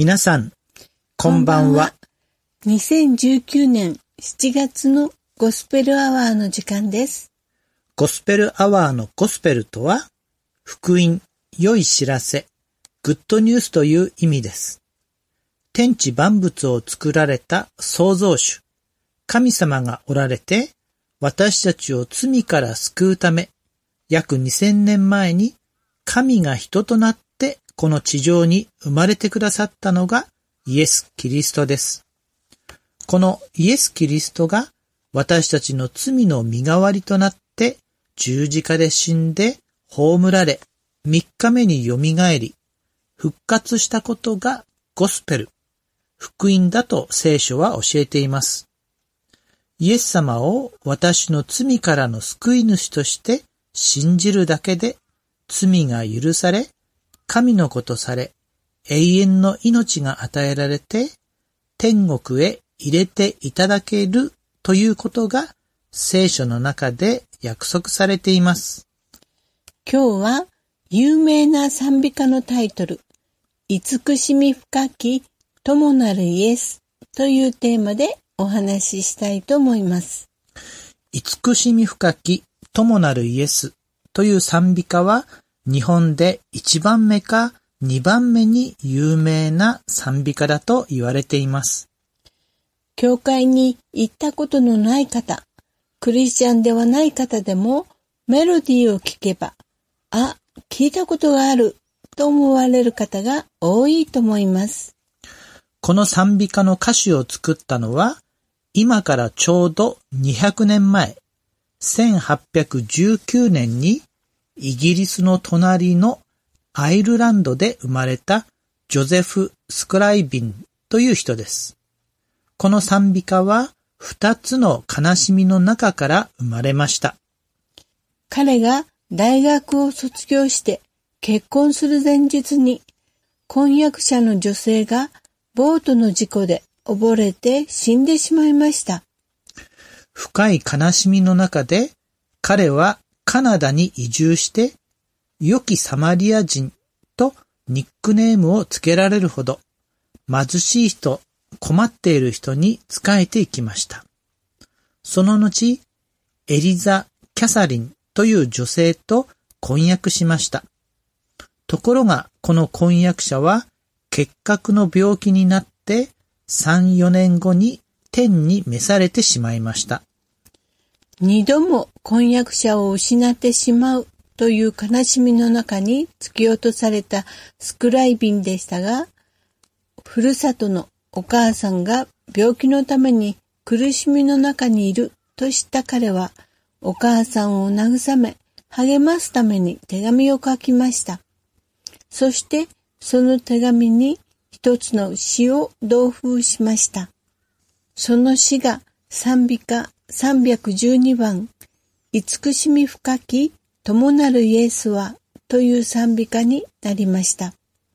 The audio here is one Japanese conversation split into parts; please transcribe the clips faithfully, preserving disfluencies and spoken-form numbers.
皆さん、こんばんは。 にせんじゅうきゅうねんしちがつのゴスペルアワーの時間です。 ゴスペルアワーのゴスペルとは、福音、良い知らせ、グッドニュースという意味です。天地万物を作られた創造主、神様がおられて、私たちを罪から救うため、約にせんねんまえに神が人となってこの地上に生まれてくださったのがイエス・キリストです。このイエス・キリストが私たちの罪の身代わりとなって十字架で死んで葬られ、三日目によみがえり、復活したことがゴスペル、福音だと聖書は教えています。イエス様を私の罪からの救い主として信じるだけで罪が許され、神の子とされ、永遠の命が与えられて、天国へ入れていただけるということが聖書の中で約束されています。 今日は有名な賛美歌のタイトル、慈しみ深き友なるイエスというテーマでお話ししたいと思います。 慈しみ深き友なるイエスという賛美歌は日本でいちばんめかにばんめに有名な賛美歌だと言われています。 教会に行ったことのない方、クリスチャンではない方でもメロディーを聞けば、あ、聞いたことがあると思われる方が多いと思います。 この賛美歌の歌詞を作ったのは、今からちょうどにひゃくねんまえ、せんはっぴゃくじゅうきゅうねんにイギリスの隣のアイルランドで生まれたジョゼフ・スクライビンという人です。この賛美歌は二つの悲しみの中から生まれました。 彼が大学を卒業して結婚する前日に婚約者の女性がボートの事故で溺れて死んでしまいました。 深い悲しみの中で彼はカナダに移住して良きサマリア人とニックネームをつけられるほど貧しい人、困っている人に仕えていきました。その後、エリザ・キャサリンという女性と婚約しました。ところがこの婚約者は結核の病気になってさん、よねんごに天に召されてしまいました。 二度も婚約者を失ってしまうという悲しみの中に突き落とされたスクライビンでしたが、ふるさとのお母さんが病気のために苦しみの中にいると知った彼は、お母さんを慰め、励ますために手紙を書きました。そしてその手紙に一つの詩を同封しました。その詩が賛美歌さんびゃくじゅうにばん、慈しみ深き友なるイエスはという賛美歌になりました。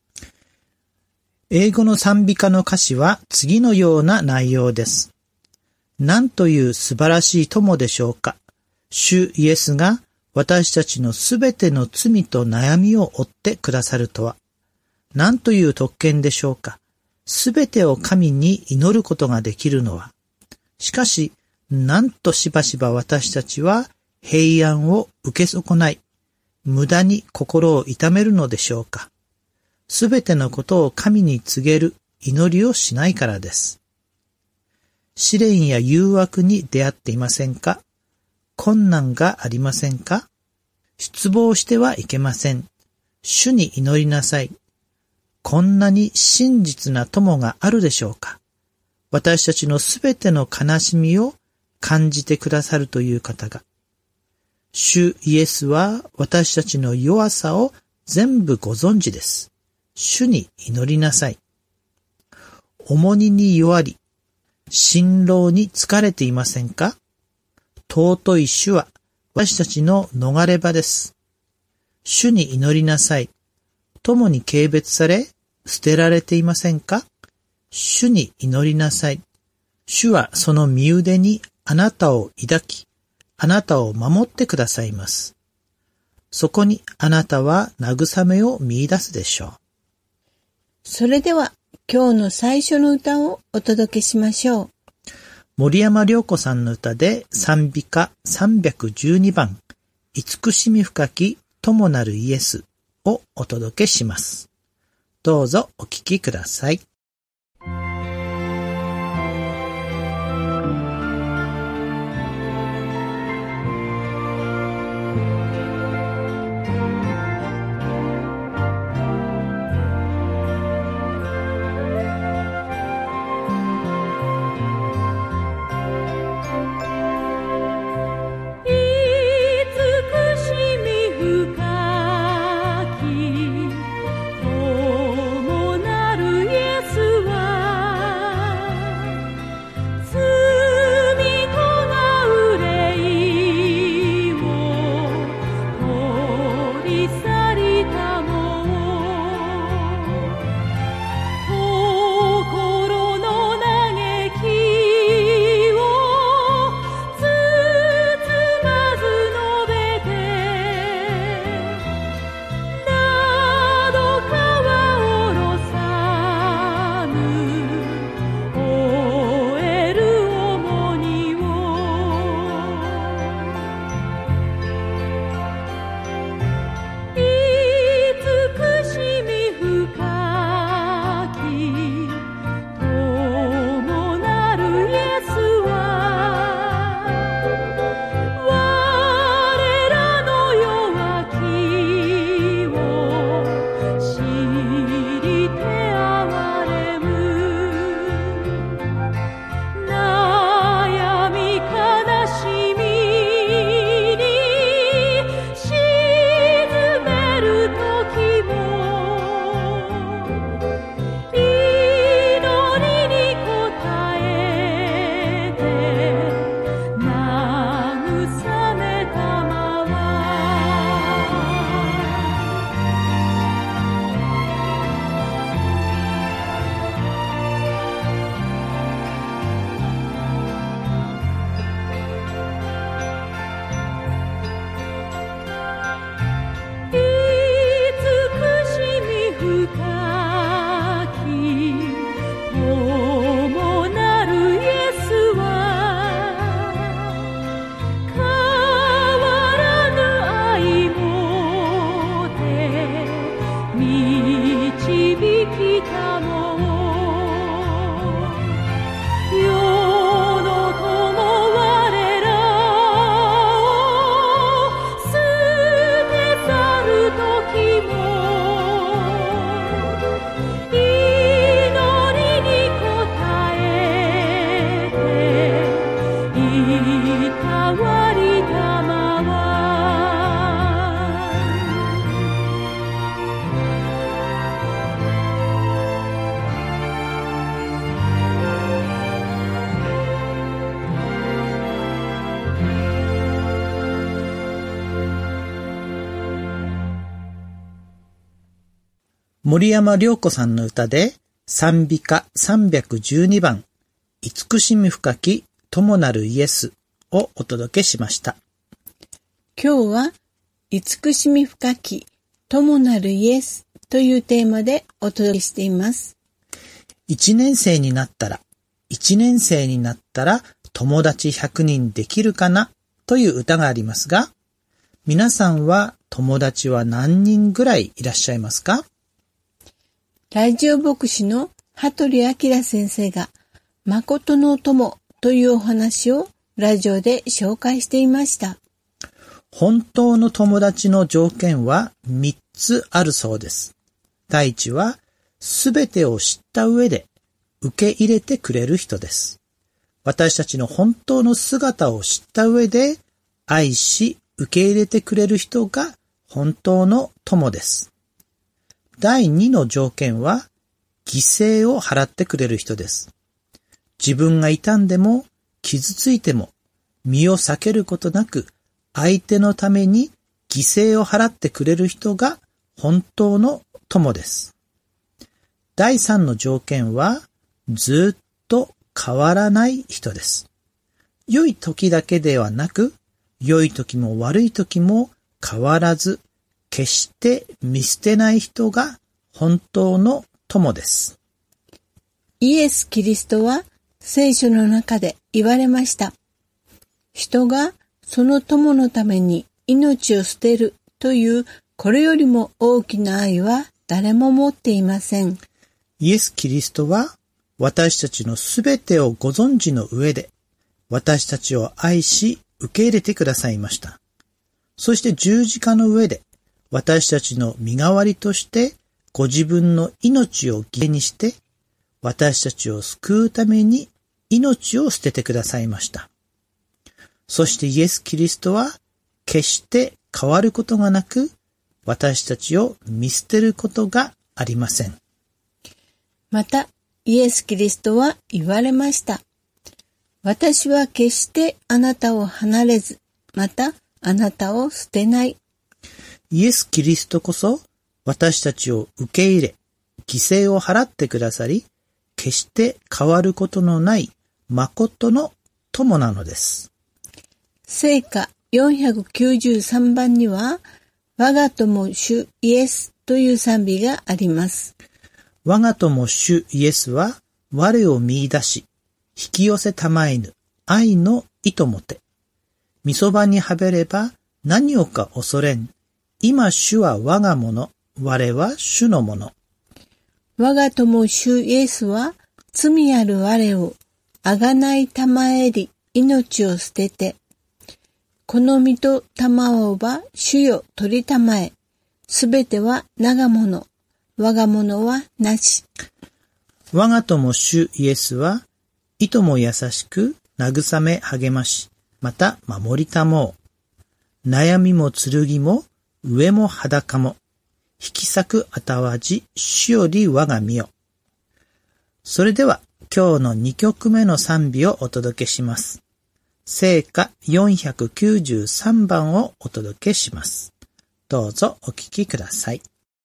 英語の賛美歌の歌詞は次のような内容です。なんという素晴らしい友でしょうか。主イエスが私たちのすべての罪と悩みを負ってくださるとは。なんという特権でしょうか。すべてを神に祈ることができるのは。しかし、なんとしばしば私たちは平安を受け損ない、無駄に心を痛めるのでしょうか。すべてのことを神に告げる祈りをしないからです。試練や誘惑に出会っていませんか？困難がありませんか？失望してはいけません。主に祈りなさい。こんなに真実な友があるでしょうか？私たちのすべての悲しみを感じてくださるという方が。主イエスは私たちの弱さを全部ご存知です。主に祈りなさい。重荷に弱り、辛労に疲れていませんか？尊い主は私たちの逃れ場です。主に祈りなさい。友に軽蔑され、捨てられていませんか？主に祈りなさい。主はその身腕にあなたを抱き、あなたを守ってくださいます。そこにあなたは慰めを見出すでしょう。 それでは今日の最初の歌をお届けしましょう。 森山良子さんの歌で賛美歌さんびゃくじゅうにばん、慈しみ深き友なるイエスをお届けします。どうぞお聴きください。森山良子さんの歌で賛美歌さんびゃくじゅうにばん、慈しみ深き友なるイエスをお届けしました。 今日は慈しみ深き友なるイエスというテーマでお届けしています。 一年生になったら、一年生になったら友達ひゃくにんできるかなという歌がありますが、皆さんは友達は何人ぐらいいらっしゃいますか？ ラジオ牧師の羽鳥明先生が誠の友というお話をラジオで紹介していました。 本当の友達の条件はみっつあるそうです。第一は、すべてを知った上で受け入れてくれる人です。私たちの本当の姿を知った上で愛し受け入れてくれる人が本当の友です。第二の条件は、犠牲を払ってくれる人です。自分が傷んでも傷ついても身を避けることなく相手のために犠牲を払ってくれる人が本当の友です。第三の条件は、ずっと変わらない人です。良い時だけではなく、良い時も悪い時も変わらず、決して見捨てない人が本当の友です。 イエス・キリストは聖書の中で言われました。人がその友のために命を捨てるというこれよりも大きな愛は誰も持っていません。 イエス・キリストは私たちのすべてをご存知の上で私たちを愛し受け入れてくださいました。そして十字架の上で私たちの身代わりとしてご自分の命を犠牲にして私たちを救うために命を捨ててくださいました。そしてイエス・キリストは決して変わることがなく私たちを見捨てることがありません。 またイエス・キリストは言われました。私は決してあなたを離れず、またあなたを捨てない。 イエス・キリストこそ私たちを受け入れ、犠牲を払ってくださり、決して変わることのない誠の友なのです。 聖歌よんひゃくきゅうじゅうさんばんには、我が友主イエスという賛美があります。 我が友主イエスは我を見出し、引き寄せたまえぬ愛の糸もて。みそばにはべれば何をか恐れん。今主は我がもの、我は主のもの。 我が友主イエスは罪ある我をあがないたまえり命を捨てて、この身と玉をば主よ取りたまえ、すべては我がもの、我がものはなし。 我が友主イエスは、いとも優しく慰め励まし、また守りたもう。悩みも剣も上も裸も、引き裂くあたわじ主より我が身よ。それでは今日のにきょくめの賛美をお届けします。聖歌よんひゃくきゅうじゅうさんばんをお届けします。どうぞお聴きください。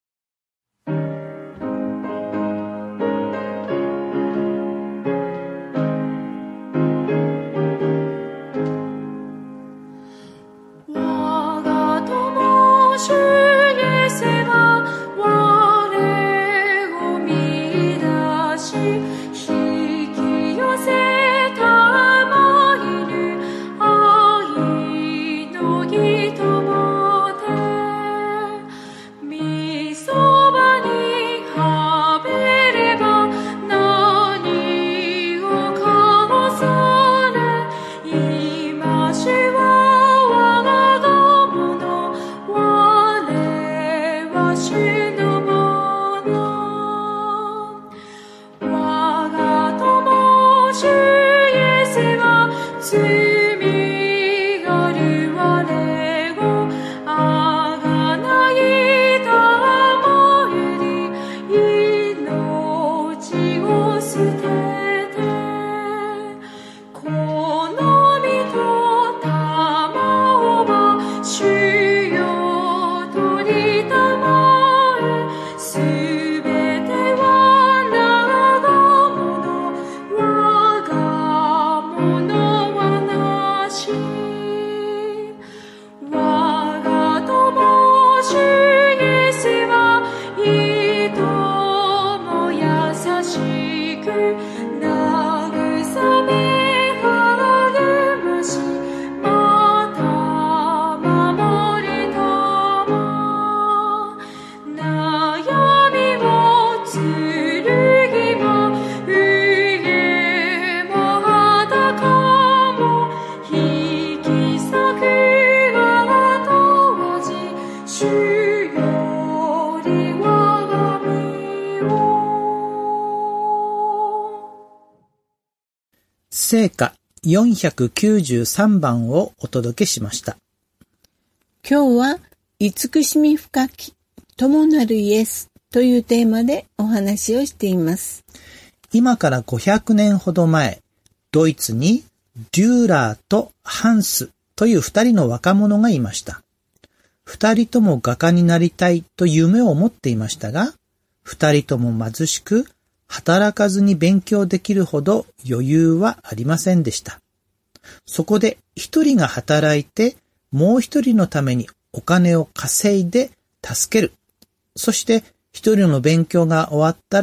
聖歌よんひゃくきゅうじゅうさんばんをお届けしました。 今日は慈しみ深き友なるイエスというテーマでお話をしています。 今からごひゃくねんほど前、ドイツにデューラーとハンスという二人の若者がいました。二人とも画家になりたいと夢を持っていましたが、二人とも貧しく、働かずに勉強できるほど余裕はありませんでした。そこで一人が働いて、もう一人のためにお金を稼いで助ける。そして一人の勉強が終わったら、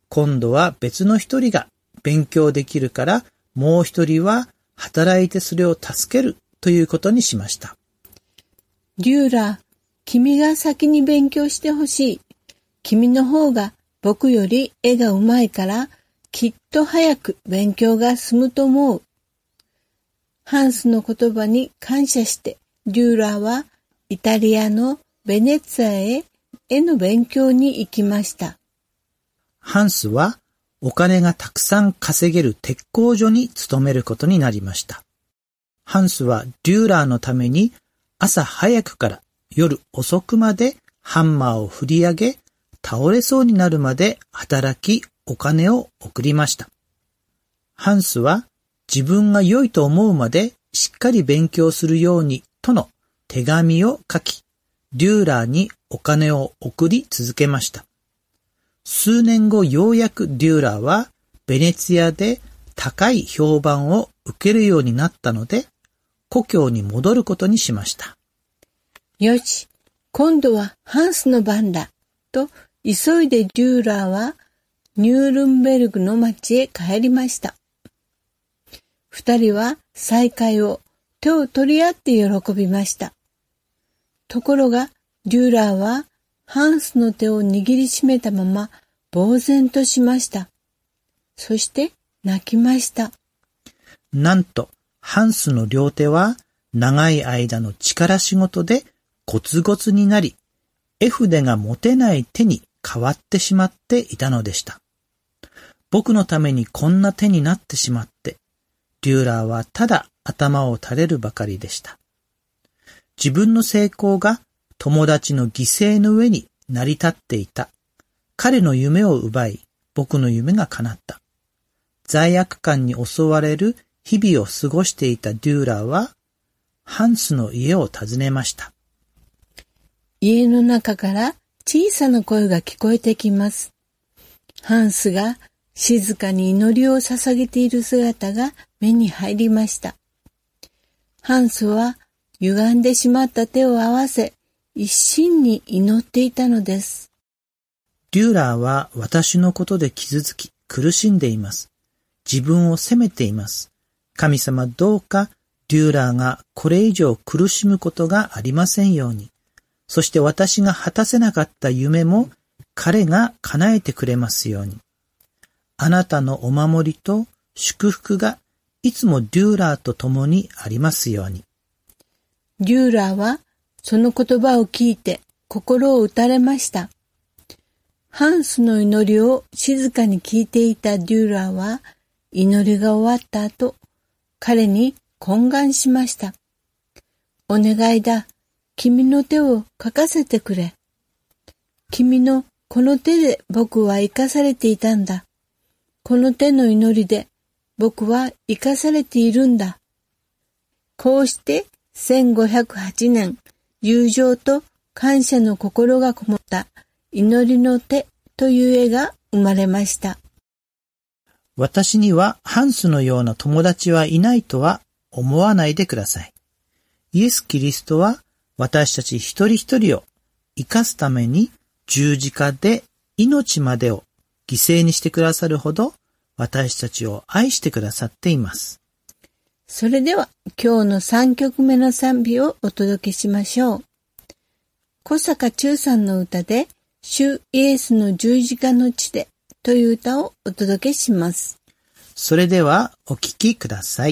今度は別の一人が勉強できるから、もう一人は働いてそれを助けるということにしました。 デューラー、君が先に勉強してほしい。君の方が僕より絵がうまいから、きっと早く勉強が進むと思う。ハンスの言葉に感謝して、デューラーはイタリアのベネツィアへ絵の勉強に行きました。 ハンスはお金がたくさん稼げる鉄工所に勤めることになりました。ハンスはデューラーのために朝早くから夜遅くまでハンマーを振り上げ、倒れそうになるまで働きお金を送りました。ハンスは自分が良いと思うまでしっかり勉強するようにとの手紙を書き、デューラーにお金を送り続けました。数年後ようやくデューラーはベネツィアで高い評判を受けるようになったので、故郷に戻ることにしました。 よし、今度はハンスの番だ、と急いでデューラーはニュールンベルグの町へ帰りました。二人は再会を手を取り合って喜びました。ところがデューラーはハンスの手を握りしめたまま呆然としました。そして泣きました。 なんとハンスの両手は長い間の力仕事でゴツゴツになり、絵筆が持てない手に変わってしまっていたのでした。僕のためにこんな手になってしまって、デューラーはただ頭を垂れるばかりでした。自分の成功が友達の犠牲の上に成り立っていた。彼の夢を奪い、僕の夢が叶った。罪悪感に襲われる日々を過ごしていたデューラーは、ハンスの家を訪ねました。 家の中から小さな声が聞こえてきます。ハンスが静かに祈りを捧げている姿が目に入りました。ハンスは歪んでしまった手を合わせ、一心に祈っていたのです。 デューラーは私のことで傷つき苦しんでいます。自分を責めています。神様どうかデューラーがこれ以上苦しむことがありませんように。そして私が果たせなかった夢も彼が叶えてくれますように。あなたのお守りと祝福がいつもデューラーと共にありますように。 デューラーはその言葉を聞いて心を打たれました。ハンスの祈りを静かに聞いていたデューラーは祈りが終わった後、彼に懇願しました。お願いだ。君の手を書かせてくれ。君のこの手で僕は生かされていたんだ。この手の祈りで僕は生かされているんだ。こうしてせんごひゃくはちねん、友情と感謝の心がこもった祈りの手という絵が生まれました。 私にはハンスのような友達はいないとは思わないでください。イエス・キリストは私たち一人一人を生かすために十字架で命までを犠牲にしてくださるほど私たちを愛してくださっています。 それでは今日のさんきょくめの賛美をお届けしましょう。小坂忠さんの歌で主イエスの十字架の地でという歌をお届けします。 それではお聴きください。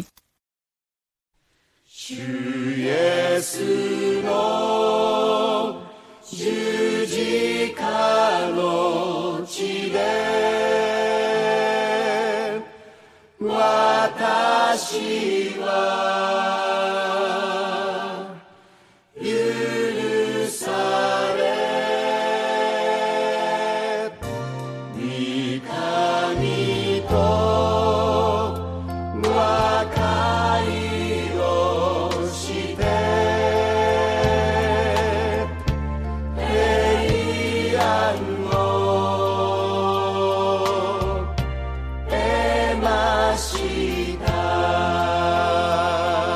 主イエスの十字架の地で私は許され御神と和解をして平安を得ました。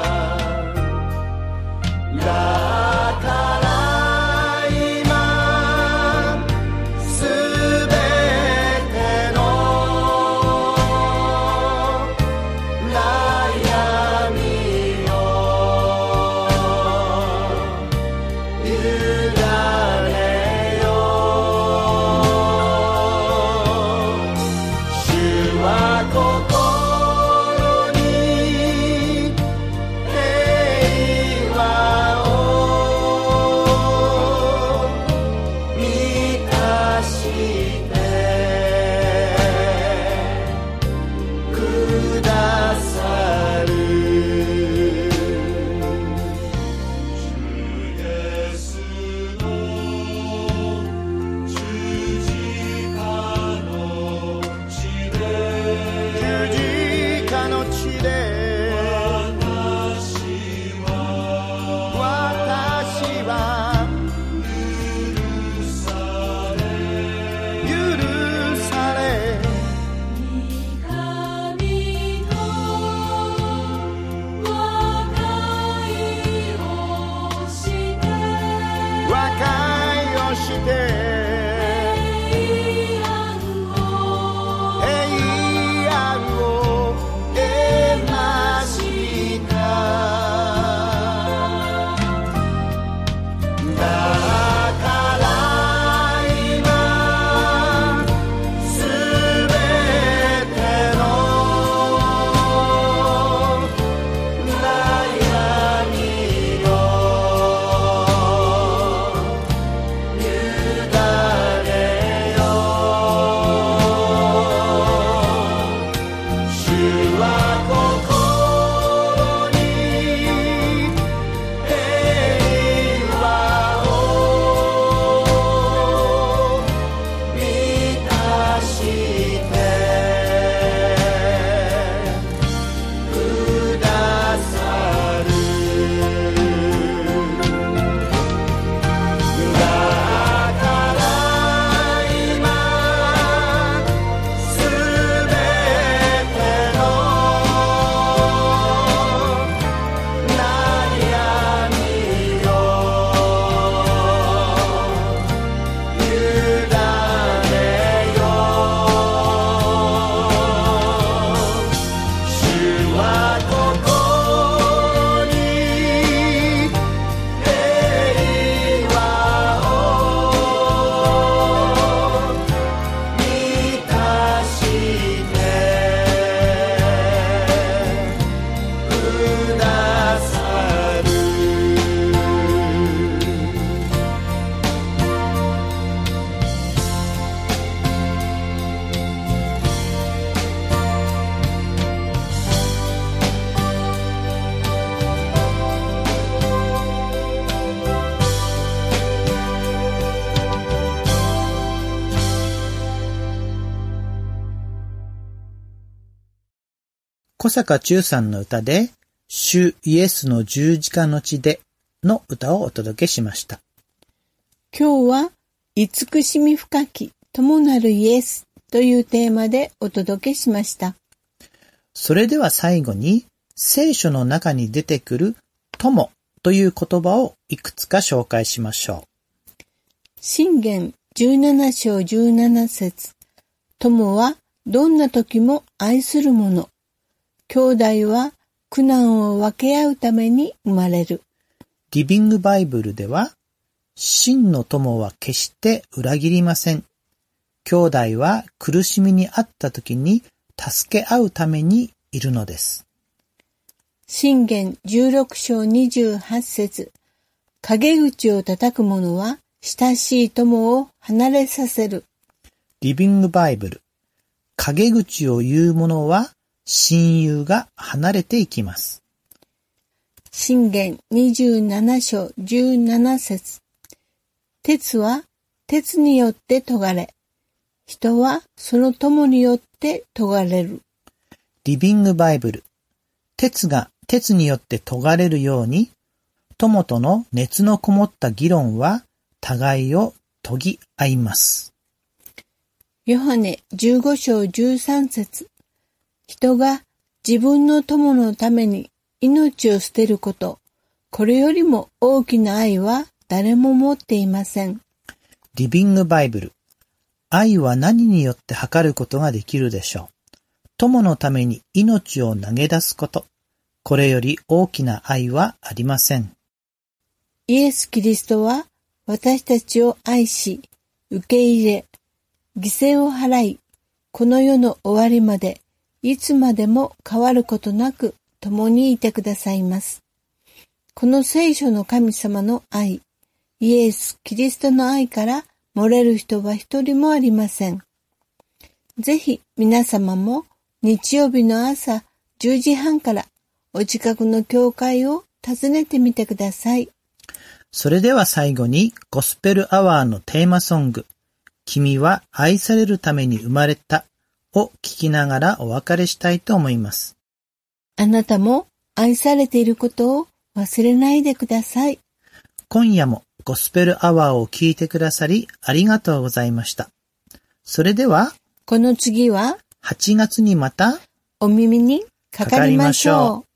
小坂忠さんの歌で、主イエスの十字架の地での歌をお届けしました。 今日は、慈しみ深き友なるイエスというテーマでお届けしました。 それでは最後に、聖書の中に出てくる友という言葉をいくつか紹介しましょう。 箴言じゅうなな章じゅうなな節。友はどんな時も愛するもの。兄弟は苦難を分け合うために生まれる。 リビングバイブルでは、真の友は決して裏切りません。兄弟は苦しみにあった時に助け合うためにいるのです。 箴言じゅうろく章にじゅうはち節。陰口を叩く者は親しい友を離れさせる。 リビングバイブル。陰口を言う者は親友が離れていきます。 箴言にじゅうなな章じゅうなな節。鉄は鉄によって研がれ、人はその友によって研がれる。 リビングバイブル。鉄が鉄によって研がれるように、友との熱のこもった議論は互いを研ぎ合います。 ヨハネじゅうご章じゅうさん節。人が自分の友のために命を捨てること、これよりも大きな愛は誰も持っていません。 リビングバイブル。愛は何によって測ることができるでしょう。友のために命を投げ出すこと。これより大きな愛はありません。 イエス・キリストは私たちを愛し、受け入れ、犠牲を払い、この世の終わりまでいつまでも変わることなく共にいてくださいます。この聖書の神様の愛、イエス・キリストの愛から漏れる人は一人もありません。ぜひ皆様も日曜日の朝じゅうじはんからお近くの教会を訪ねてみてください。 それでは最後にゴスペルアワーのテーマソング、君は愛されるために生まれたを聞きながらお別れしたいと思います。 あなたも愛されていることを忘れないでください。 今夜もゴスペルアワーを聞いてくださりありがとうございました。それでは、 この次ははちがつにまたお耳にかかりましょう。